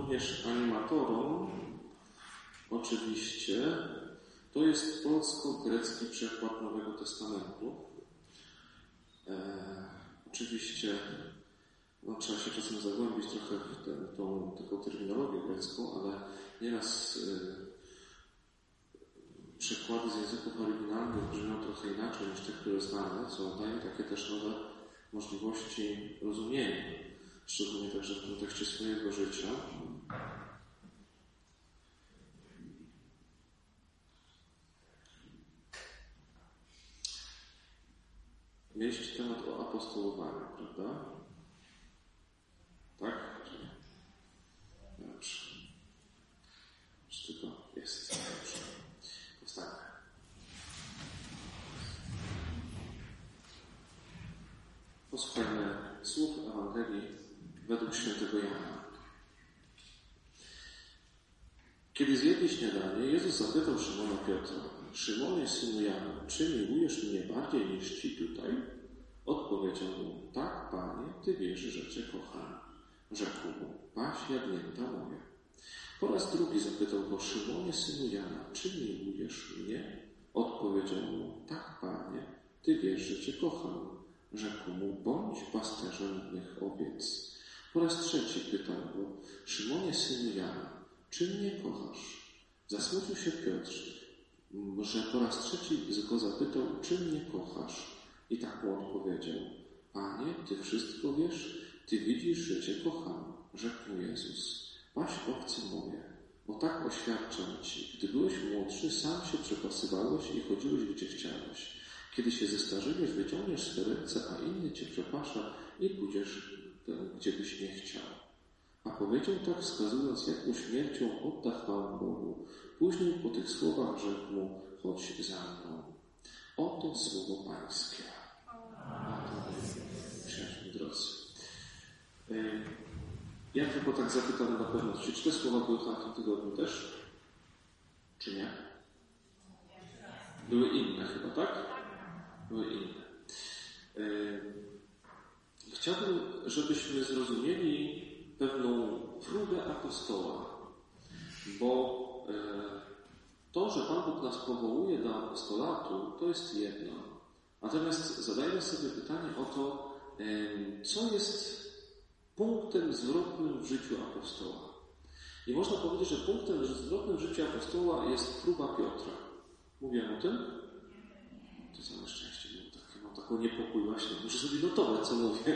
również animatorom, oczywiście, to jest polsko-grecki przekład Nowego Testamentu. Oczywiście trzeba się czasem zagłębić trochę w taką terminologię grecką, ale nieraz przykłady z języków oryginalnych brzmią trochę inaczej niż te, które znamy, co daje takie też nowe możliwości rozumienia, szczególnie także w kontekście swojego życia. Mieliście temat o apostołowaniu, prawda? Tak? Czy nie? Dobrze. Czy tylko jest? Dobrze. Powstańmy. Posłuchajmy słów Ewangelii według świętego Jana. Kiedy zjedli śniadanie, Jezus zapytał Szymona Piotra: Szymonie, synu Jana, czy miłujesz mnie bardziej niż ci tutaj? Odpowiedział mu: Tak, Panie, Ty wiesz, że Cię kocham. Rzekł mu: Paś jagnięta moje. Po raz drugi zapytał go: Szymonie, synu Jana, czy miłujesz mnie? Odpowiedział mu: Tak, Panie, Ty wiesz, że Cię kocham. Rzekł mu: Bądź pasterzem mych owiec. Po raz trzeci pytał go: Szymonie, synu Jana, czy mnie kochasz? Zasmucił się Piotr, że po raz trzeci go zapytał: Czy mnie kochasz? I tak mu odpowiedział: Panie, Ty wszystko wiesz, Ty widzisz, że Cię kocham. Rzekł mu Jezus: Paś owce moje, bo tak oświadczam Ci, gdy byłeś młodszy, sam się przepasywałeś i chodziłeś, gdzie chciałeś. Kiedy się zestarzywiesz, wyciągniesz swe ręce, a inny Cię przepasza i pójdziesz, gdzie byś nie chciał. A powiedział tak, wskazując, jaką śmiercią odda chwałę Bogu. Później po tych słowach rzekł mu: Chodź za mną. Oto słowo Pańskie. Przyjaźni drodzy. Ja tylko tak zapytam na pewno, czy te słowa były w tamtym tygodniu też? Czy nie? Były inne chyba, tak? Były inne. Chciałbym, żebyśmy zrozumieli pewną próbę apostoła, bo to, że Pan Bóg nas powołuje do apostolatu, to jest jedno. Natomiast zadajmy sobie pytanie o to, co jest punktem zwrotnym w życiu apostoła. I można powiedzieć, że punktem zwrotnym w życiu apostoła jest próba Piotra. Mówiłem o tym? To całe szczęście było takie, mam taką niepokój właśnie. Muszę sobie notować, co mówię.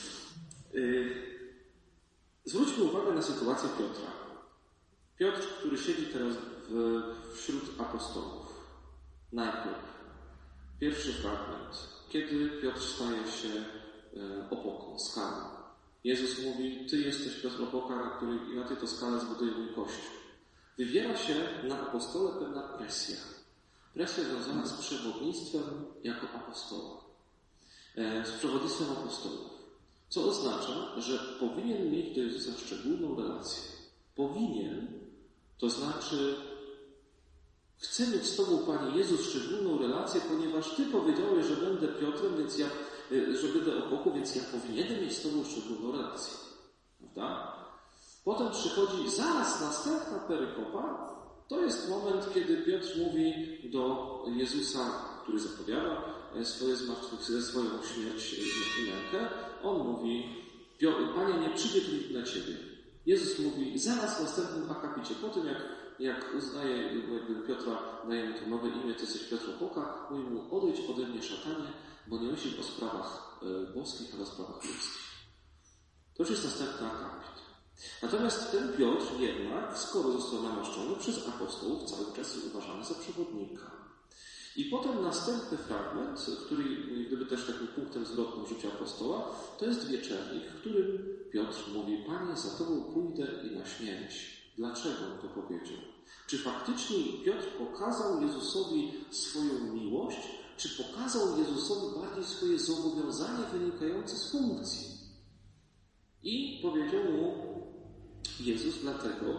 Zwróćmy uwagę na sytuację Piotra. Piotr, który siedzi teraz wśród apostołów. Najpierw pierwszy fragment. Kiedy Piotr staje się opoką, skałą. Jezus mówi: Ty jesteś Piotr opoka, i na tej to skale zbuduję mój Kościół. Wywiera się na apostole pewna presja. Presja związana z przewodnictwem jako apostoła. Z przewodnictwem apostołów. Co oznacza, że powinien mieć do Jezusa szczególną relację. Powinien, to znaczy chcę mieć z Tobą, Panie Jezus, szczególną relację, ponieważ Ty powiedziałeś, że będę Piotrem, że będę opoką, więc ja powinienem mieć z Tobą szczególną relację. Prawda? Potem przychodzi zaraz następna perykopa. To jest moment, kiedy Piotr mówi do Jezusa, który zapowiada swoją śmierć i mękę. On mówi: Panie, nie przyjdzie tu na Ciebie. Jezus mówi zaraz w następnym akapicie, po tym jak uznaje, jakby Piotra, daje mu to nowe imię, Ty jesteś Piotr opoka, mówi mu: Odejdź ode mnie, szatanie, bo nie myślisz o sprawach boskich, ale o sprawach ludzkich. To już jest następny akapit. Natomiast ten Piotr jednak, skoro został namaszczony przez apostołów, cały czas jest uważany za przewodnika. I potem następny fragment, który gdyby też takim punktem zwrotnym życia apostoła, to jest wieczernik, w którym Piotr mówi: Panie, za Tobą pójdę i na śmierć. Dlaczego on to powiedział? Czy faktycznie Piotr pokazał Jezusowi swoją miłość, czy pokazał Jezusowi bardziej swoje zobowiązanie wynikające z funkcji? I powiedział mu Jezus: dlatego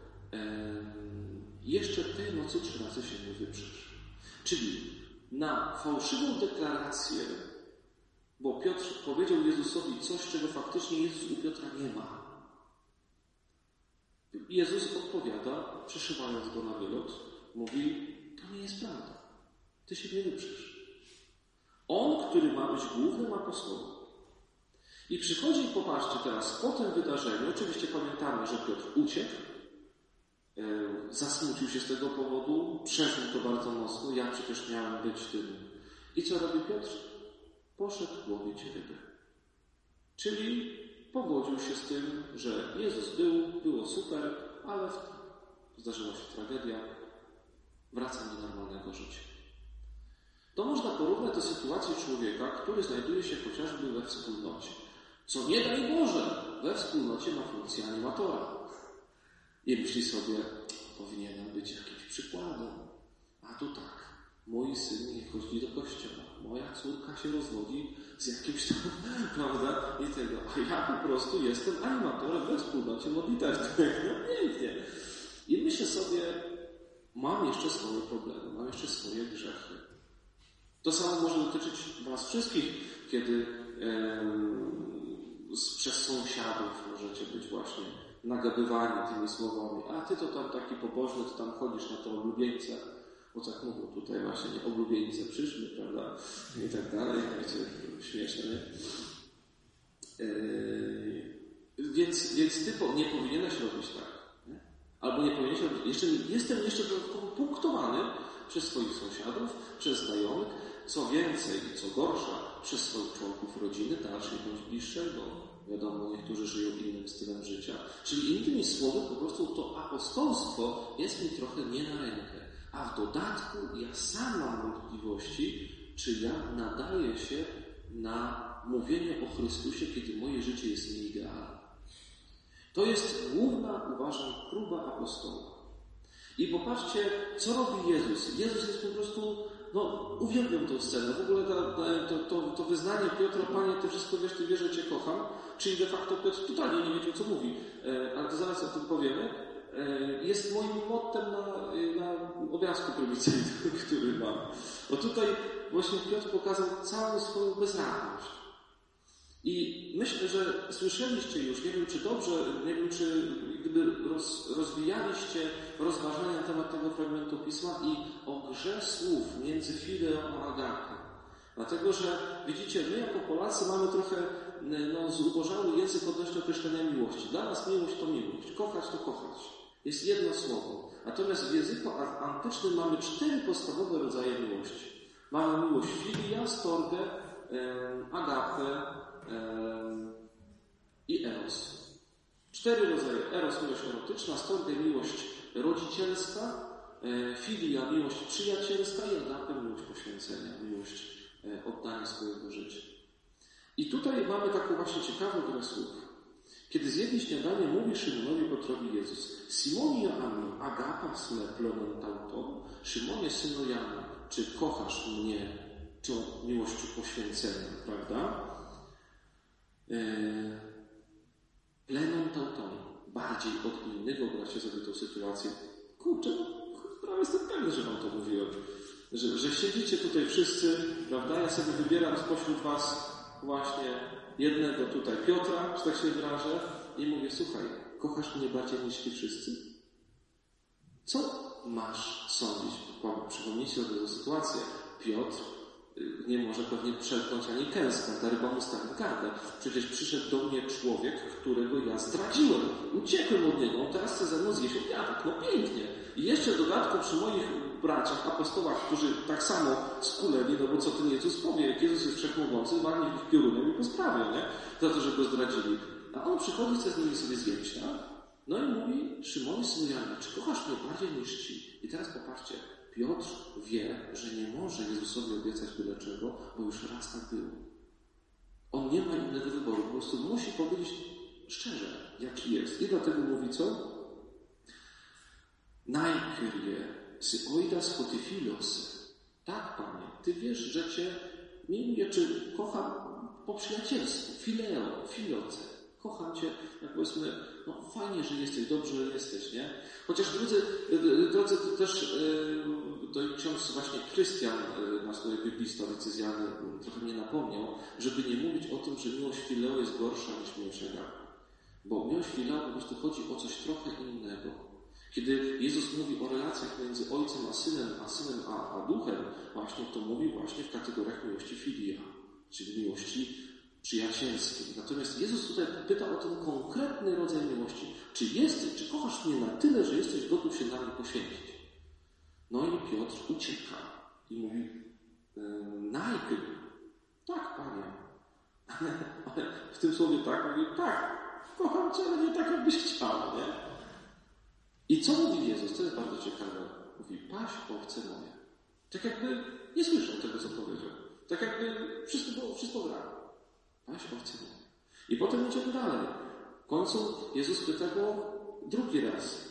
jeszcze tej nocy 3 razy się nie wyprzesz. Czyli na fałszywą deklarację, bo Piotr powiedział Jezusowi coś, czego faktycznie Jezus u Piotra nie ma. Jezus odpowiada, przeszywając go na wylot, mówi, to nie jest prawda. Ty się nie wyprzesz. On, który ma być głównym apostołem. I przychodzi, popatrzcie teraz, po tym wydarzeniu, oczywiście pamiętamy, że Piotr uciekł, zasmucił się z tego powodu, przeżył to bardzo mocno, ja przecież miałem być tym. I co robi Piotr? Poszedł łowić ryby. Czyli pogodził się z tym, że Jezus było super, ale zdarzyła się tragedia, wracam do normalnego życia. To można porównać do sytuacji człowieka, który znajduje się chociażby we wspólnocie. Co nie daj Boże, we wspólnocie ma funkcję animatora. I myśli sobie, powinienem być jakimś przykładem. A tu tak, mój syn nie chodzi do kościoła, moja córka się rozwodzi z jakimś tam, prawda, i tego. A ja po prostu jestem animatorem we wspólnocie modlitewnej. No pięknie. I myślę sobie, mam jeszcze swoje problemy, mam jeszcze swoje grzechy. To samo może dotyczyć was wszystkich, kiedy przez sąsiadów możecie być właśnie nagabywani tymi słowami. A ty to tam taki pobożny, ty tam chodzisz na to oblubieńce. Bo tak mówią tutaj właśnie, nie oblubieńce przyszły, prawda? I tak dalej. Wiecie, śmieszne, nie? Więc ty nie powinieneś robić tak. Nie? Albo nie powinieneś robić. Jestem jeszcze dodatkowo punktowany przez swoich sąsiadów, przez znajomych, co więcej i co gorsza, przez swoich członków rodziny, dalszej bądź bliższej, bo wiadomo, niektórzy żyją innym stylem życia. Czyli innymi słowy, po prostu to apostolstwo jest mi trochę nie na rękę. A w dodatku ja sam mam wątpliwości, czy ja nadaję się na mówienie o Chrystusie, kiedy moje życie jest nieidealne. To jest główna, uważam, próba apostoła. I popatrzcie, co robi Jezus. Jezus jest po prostu, uwielbiam tę scenę. W ogóle to wyznanie Piotra, Panie, Ty wszystko wiesz, Ty wiesz, że Cię kocham. Czyli de facto Piotr totalnie nie wiedział, co mówi. Ale to zaraz o tym powiemy. Jest moim mottem na obrazku prowizyjnym, który mam. Bo tutaj właśnie Piotr pokazał całą swoją bezradność. I myślę, że słyszeliście już, nie wiem czy dobrze, nie wiem czy gdyby rozwijaliście rozważania na temat tego fragmentu Pisma i o grze słów między fileą a agapą. Dlatego, że widzicie, my jako Polacy mamy trochę zubożały język odnośnie określenia miłości. Dla nas miłość to miłość, kochać to kochać. Jest jedno słowo. Natomiast w języku antycznym mamy 4 podstawowe rodzaje miłości. Mamy miłość filia, storge, agapę i eros. 4 rodzaje. Eros, miłość erotyczna, storge, miłość rodzicielska, filia, miłość przyjacielska i agapę, miłość poświęcenia, miłość oddania swojego życia. I tutaj mamy taką właśnie ciekawą grę słów. Kiedy zjedli śniadanie, mówi Szymonowi Piotrowi Jezus: Simonie Joannu, agapa sme plonem tauto, Szymonie synu Jana, czy kochasz mnie tą miłością poświęcenia, prawda? Plenon tauton, bardziej od innego, wyobraźcie sobie tę sytuację. Kurczę, prawie jestem pewny, że wam to mówiłem. Że siedzicie tutaj wszyscy, prawda? Ja sobie wybieram spośród was właśnie jednego tutaj Piotra, że tak się wyrażę, i mówię: słuchaj, kochasz mnie bardziej niż ci wszyscy? Co masz sądzić? Przypomnijcie sobie tę sytuację. Piotr nie może pewnie przełknąć ani kęska, ta ryba mu stanie w gardę. Przecież przyszedł do mnie człowiek, którego ja zdradziłem. Uciekłem od niego, on teraz chce ze mną zjeść obiadek. No pięknie. I jeszcze w dodatku przy moich braciach, apostołach, którzy tak samo skuleli, bo co ten Jezus powie, jak Jezus jest wszechmogący, walnie ich piorunem i pozprawią, nie? Za to, że go zdradzili. A on przychodzi, chce z nimi sobie zjeść, tak? No i mówi: Szymonie, synu Jana, czy kochasz mnie bardziej niż ci? I teraz popatrzcie, Piotr wie, że nie może Jezusowi obiecać byle czego, bo już raz tak było. On nie ma innego wyboru, po prostu musi powiedzieć szczerze, jaki jest. I dlatego mówi co? Najkyrie, sy oidas hotyfilos. Tak, Panie, Ty wiesz, że Cię miłuję, czy kocham po przyjacielsku, fileo, filoce. Kocham Cię, jak powiedzmy, fajnie, że jesteś, dobrze, że jesteś, nie? Chociaż drodzy to też to ksiądz właśnie Krystian, nasz biblista decyzjalny, trochę mnie napomniał, żeby nie mówić o tym, że miłość fileo jest gorsza niż miłość agape. Bo miłość fileo po prostu chodzi o coś trochę innego. Kiedy Jezus mówi o relacjach między Ojcem a Synem a Duchem, właśnie to mówi właśnie w kategoriach miłości filia, czyli miłości przyjacielskiej. Natomiast Jezus tutaj pyta o ten konkretny rodzaj miłości. Czy kochasz mnie na tyle, że jesteś gotów się na mnie poświęcić? No i Piotr ucieka i mówi, najpierw, tak, Panie. Ale w tym słowie tak, mówi, tak, kocham Cię, ale nie tak, jakbyś chciał, nie? I co mówi Jezus? To jest bardzo ciekawe. Mówi, paś owce moje. Tak jakby nie słyszał tego, co powiedział. Tak jakby wszystko grało. Paś owce moje. I potem idziemy dalej. W końcu Jezus pyta go drugi raz.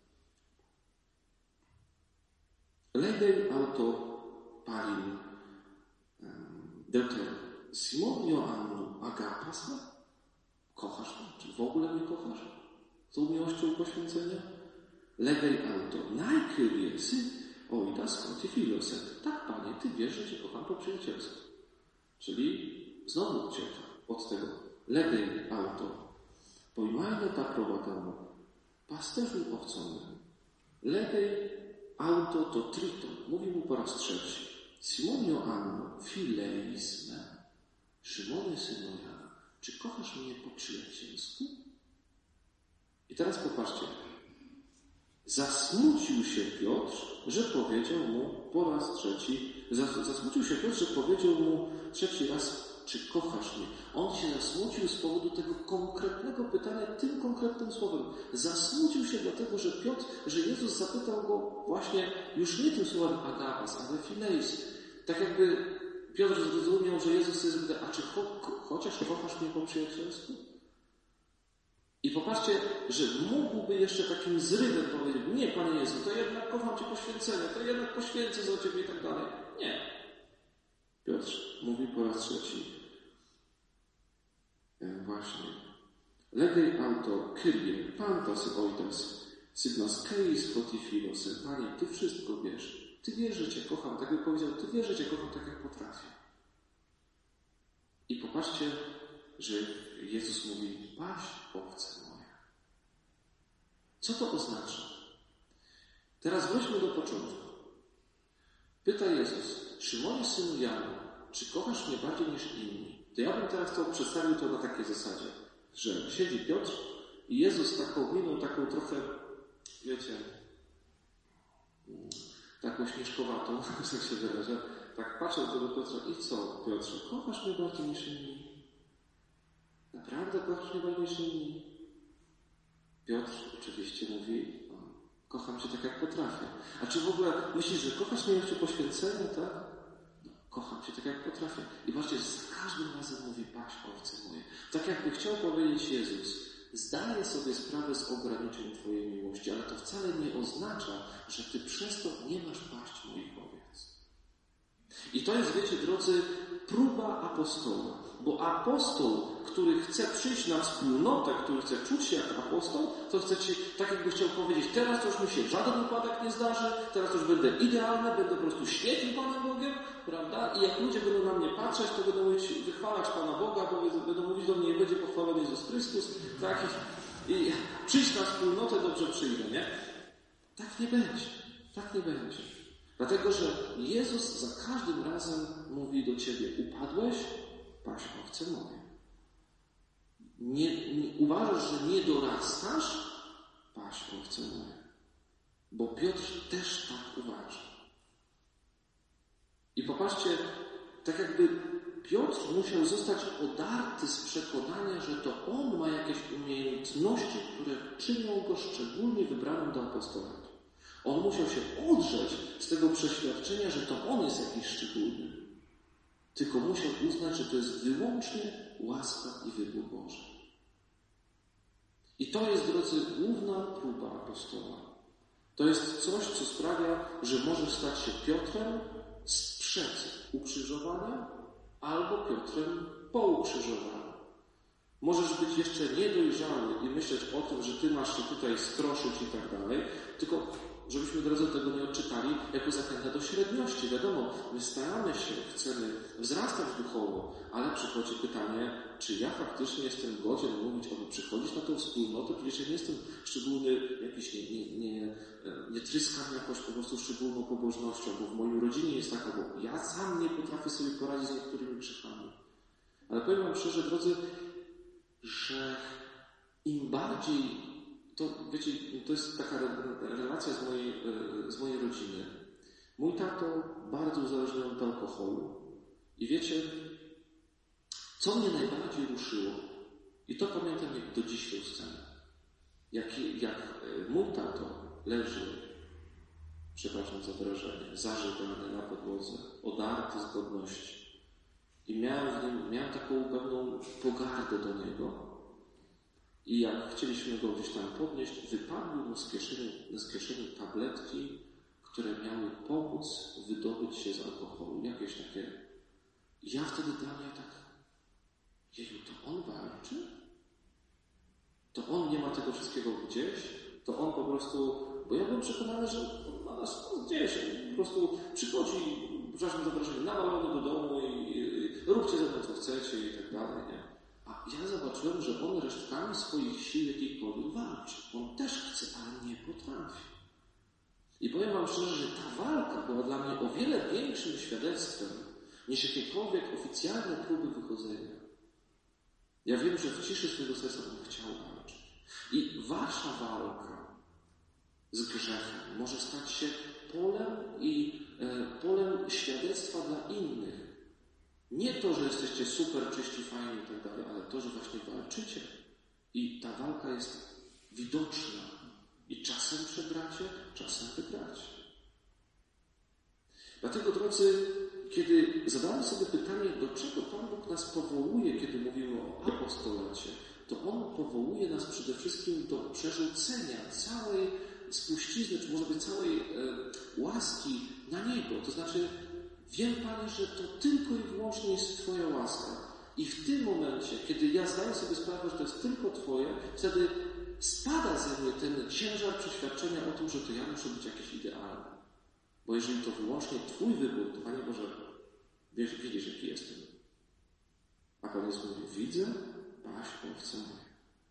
Legej auto palin deuter Simon Joannu agapasa? Kochasz mnie? Czy w ogóle mnie kochasz? Z miłością poświęcenia? Legej auto najkrywiesy oidas kotifilosem. Tak, Panie, Ty wiesz, że Cię kocham po przyjacielsku. Czyli znowu ucieka od tego. Legej auto pojmajne ta prowadzą pasterzu owconym. Legej auto to trito. Mówi mu po raz trzeci. Simon Joanno fileizme. Szymonie, synu Jana, czy kochasz mnie po przyjacielsku? I teraz popatrzcie. Zasmucił się Piotr, że powiedział mu po raz trzeci, zasmucił się Piotr, że powiedział mu trzeci raz, czy kochasz mnie? On się zasmucił z powodu tego konkretnego pytania tym konkretnym słowem. Zasmucił się dlatego, że Jezus zapytał go właśnie już nie tym słowem agapas, ale fileis. Tak jakby Piotr zrozumiał, że Jezus jest pyta, a czy chociaż kochasz mnie po przyjacielsku? I popatrzcie, że mógłby jeszcze takim zrywem powiedzieć, nie, Panie Jezu, to jednak kocham Cię poświęcenia, to jednak poświęcę za Ciebie i tak dalej. Nie. Piotr mówi po raz trzeci. Właśnie. Legej auto kyrie, pantas oitas, sygnas keis kotifilos. Panie, Ty wszystko wiesz. Ty wiesz, że Cię kocham, tak jak powiedział, Ty wiesz, że Cię kocham tak, jak potrafię. I popatrzcie, że Jezus mówi, paś owce moje. Co to oznacza? Teraz wróćmy do początku. Pyta Jezus, Szymonie, synu Jana, czy kochasz mnie bardziej niż inni? To ja bym teraz przedstawił to na takiej zasadzie, że siedzi Piotr i Jezus taką miną, taką trochę, wiecie, taką śnieżkowatą, tak się wyrażę, tak patrzę do Piotra i co, Piotrze, kochasz mnie bardziej niż inni? Naprawdę kochasz mnie bardziej niż inni? Piotr oczywiście mówi, kocham Cię tak, jak potrafię. A czy w ogóle myślisz, że kochasz mnie jeszcze poświęcenia, tak? No, kocham Cię tak, jak potrafię. I właśnie za każdym razem mówi, paś owce moje. Tak jakby chciał powiedzieć Jezus, zdaję sobie sprawę z ograniczeń Twojej miłości, ale to wcale nie oznacza, że Ty przez to nie masz paść moich owiec. I to jest, wiecie, drodzy, próba apostoła. Bo apostoł, który chce przyjść na wspólnotę, który chce czuć się jak apostoł, to chce Ci, tak jakby chciał powiedzieć, teraz to już mi się żaden upadek nie zdarzy, teraz to już będę idealny, będę po prostu świetnym Panem Bogiem, prawda? I jak ludzie będą na mnie patrzeć, to będą wychwalać Pana Boga, bo będą mówić do mnie, będzie pochwalony Jezus Chrystus, tak? I przyjść na wspólnotę, dobrze przyjdę, nie? Tak nie będzie. Tak nie będzie. Dlatego, że Jezus za każdym razem mówi do Ciebie, upadłeś? Paś owce moje. Uważasz, że nie dorastasz? Paś owce moje. Bo Piotr też tak uważa. I popatrzcie, tak jakby Piotr musiał zostać odarty z przekonania, że to on ma jakieś umiejętności, które czynią go szczególnie wybranym do apostolatu. On musiał się odrzeć z tego przeświadczenia, że to on jest jakiś szczególny. Tylko musiał uznać, że to jest wyłącznie łaska i wybór Boży. I to jest, drodzy, główna próba apostoła. To jest coś, co sprawia, że możesz stać się Piotrem sprzed ukrzyżowania albo Piotrem po ukrzyżowaniu. Możesz być jeszcze niedojrzały i myśleć o tym, że Ty masz się tutaj stroszyć i tak dalej, tylko żebyśmy, drodzy, tego nie odczytali jako zachętę do średniości. Wiadomo, my staramy się, chcemy wzrastać duchowo, ale przychodzi pytanie, czy ja faktycznie jestem godzien mówić, aby przychodzić na tą wspólnotę? Przecież ja nie jestem szczególny, jakiś, nie tryskam jakoś po prostu szczególną pobożnością, bo w mojej rodzinie jest taka, bo ja sam nie potrafię sobie poradzić z niektórymi grzechami. Ale powiem wam szczerze, drodzy, że im bardziej, to wiecie, to jest taka relacja z mojej rodziny. Mój tato bardzo uzależniony od alkoholu. I wiecie, co mnie najbardziej ruszyło, i to pamiętam jak do dziś tę scenę, jak mój tato leży, przepraszam za wyrażenie, zażygany na podłodze, odarty z godności. I miałem taką pewną pogardę do niego. I jak chcieliśmy go gdzieś tam podnieść, wypadły mu z kieszeni tabletki, które miały pomóc wydobyć się z alkoholu. Jakieś takie. Ja wtedy dla mnie tak, jeju, to on walczy? To on nie ma tego wszystkiego gdzieś? To on po prostu, bo ja byłem przekonany, że on ma nas gdzieś. Po prostu przychodzi, przepraszam za wrażenie, nawalony do domu i róbcie ze mną co chcecie i tak dalej, nie? A ja zobaczyłem, że on resztkami swoich sił jakiejkolwiek walczy. On też chce, ale nie potrafi. I powiem wam szczerze, że ta walka była dla mnie o wiele większym świadectwem niż jakiekolwiek oficjalne próby wychodzenia. Ja wiem, że w ciszy swojego serca on chciał walczyć. I wasza walka z grzechem może stać się polem świadectwa dla innych. Nie to, że jesteście super, czyści, fajni i tak dalej, ale to, że właśnie walczycie. I ta walka jest widoczna. I czasem przegracie, czasem wygracie. Dlatego, drodzy, kiedy zadamy sobie pytanie, do czego Pan Bóg nas powołuje, kiedy mówimy o apostolacie, to On powołuje nas przede wszystkim do przerzucenia całej spuścizny, czy może być całej łaski na Niego. To znaczy, wiem, Panie, że to tylko i wyłącznie jest Twoja łaska. I w tym momencie, kiedy ja zdaję sobie sprawę, że to jest tylko Twoje, wtedy spada ze mnie ten ciężar przeświadczenia o tym, że to ja muszę być jakiś idealny. Bo jeżeli to wyłącznie Twój wybór, to Panie Boże, widzisz, jaki jestem. A Pan Jezus mówi, widzę, paś, owce moje.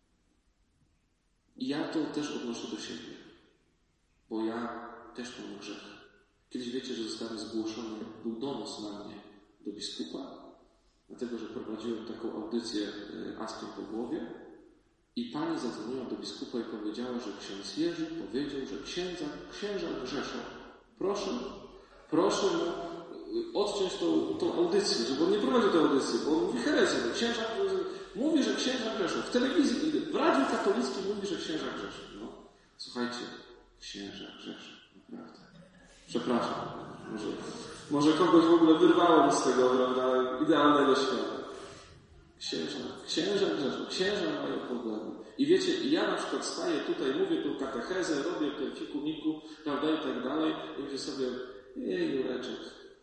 I ja to też odnoszę do siebie. Bo ja też mam grzech. Kiedyś wiecie, że zostałem zgłoszony, był donos na mnie do biskupa, dlatego, że prowadziłem taką audycję Askiem po głowie i pani zadzwoniła do biskupa i powiedziała, że ksiądz Jerzy powiedział, że księża grzeszą. Proszę mu odciąć tą audycję, żeby on nie prowadził tej audycji, bo on mówi herezję. Księża mówi, że księża grzeszą. W telewizji, w radiu katolickim mówi, że księża grzeszą. No, słuchajcie, księża grzeszą, naprawdę. Przepraszam, może kogoś w ogóle wyrwałem z tego, prawda, idealnego świata. Księża grzeszą, księża mają problemy. I wiecie, ja na przykład staję tutaj, mówię tą katechezę, robię ten fikuniku, prawda, i tak dalej, i myślę sobie, Jureczek,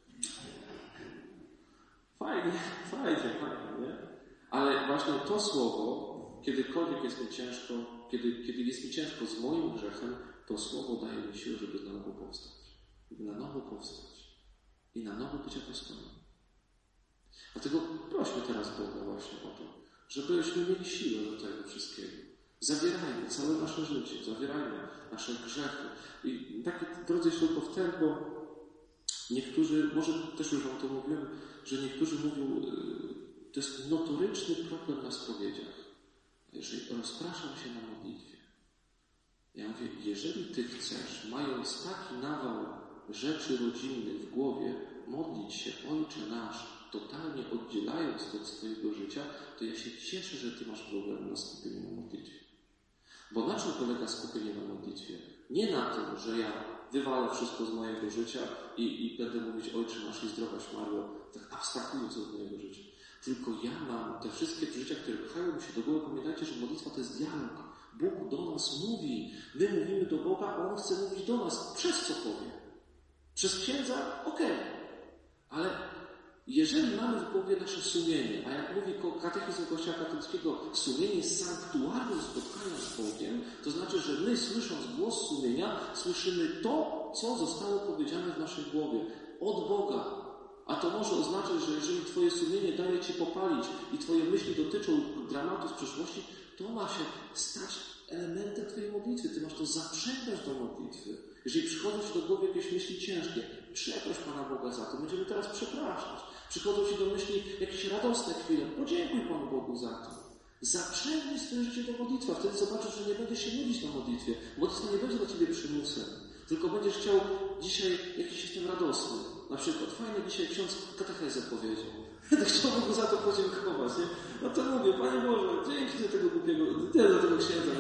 fajnie, nie? Ale właśnie to słowo, kiedykolwiek jest mi ciężko, kiedy jest mi ciężko z moim grzechem, to słowo daje mi siłę, żeby na nowo powstać. Żeby na nowo powstać. I na nowo być apostołem. Dlatego prośmy teraz Boga właśnie o to, żebyśmy mieli siłę do tego wszystkiego. Zawierajmy całe nasze życie, zawierajmy nasze grzechy. I takie, drodzy, tylko wtedy, bo niektórzy, może też już wam to mówiłem, że niektórzy mówią, to jest notoryczny problem na spowiedziach. Jeżeli rozpraszam się na modlitwie. Ja mówię, jeżeli ty chcesz, mając taki nawał rzeczy rodzinnych w głowie, modlić się Ojcze Nasz, totalnie oddzielając to od swojego życia, to ja się cieszę, że ty masz problem na skupienie na modlitwie. Bo na czym polega skupienie na modlitwie? Nie na tym, że ja wywalę wszystko z mojego życia i będę mówić Ojcze Nasz i zdrowaś Maryjo, tak abstrahując od mojego życia. Tylko ja mam te wszystkie przeżycia, które pchają mi się do głowy. Pamiętajcie, że modlitwa to jest dialog. Bóg do nas mówi. My mówimy do Boga, a On chce mówić do nas. Przez co powie? Przez księdza? Okej. Ale jeżeli mamy w głowie nasze sumienie, a jak mówi katechizm Kościoła katolickiego, sumienie jest sanktuarium spotkania z Bogiem, to znaczy, że my, słysząc głos sumienia, słyszymy to, co zostało powiedziane w naszej głowie. Od Boga. A to może oznaczać, że jeżeli Twoje sumienie daje Ci popalić i Twoje myśli dotyczą dramatu z przeszłości, to ma się stać elementem Twojej modlitwy. Ty masz to zaprzęgać do modlitwy. Jeżeli przychodzą Ci do głowy jakieś myśli ciężkie, przeproś Pana Boga za to. Będziemy teraz przepraszać. Przychodzą Ci do myśli jakieś radosne chwile. Podziękuj Panu Bogu za to. Zaprzęgnij swoje życie do modlitwy. Wtedy zobaczysz, że nie będziesz się modlić na modlitwie. Modlitwa nie będzie dla Ciebie przymusem. Tylko będziesz chciał dzisiaj jakiś jestem radosny. Na przykład, fajnie dzisiaj ksiądz katechezę powiedział. Chciałbym Go za to podziękować, nie? No to mówię, Panie Boże, dzięki za tego głupiego, dla tego księdza.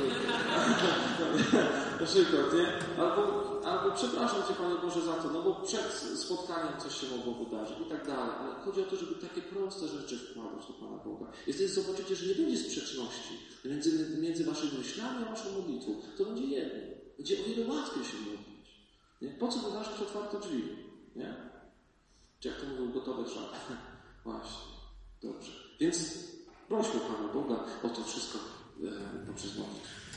Na przykład, nie? Albo przepraszam Cię, Panie Boże, za to, no bo przed spotkaniem coś się mogło wydarzyć i tak dalej. Ale chodzi o to, żeby takie proste rzeczy wkładać do Pana Boga. I wtedy zobaczycie, że nie będzie sprzeczności między Waszymi myślami a Waszą modlitwą. To będzie jedno. Będzie o wiele łatwiej się modlić. Nie? Po co wyważać otwarte drzwi? Nie? Czy jak to mówią, gotowe trzeba. Właśnie. Dobrze. Więc prośmy Pana Boga o to wszystko poprzez modlitwę.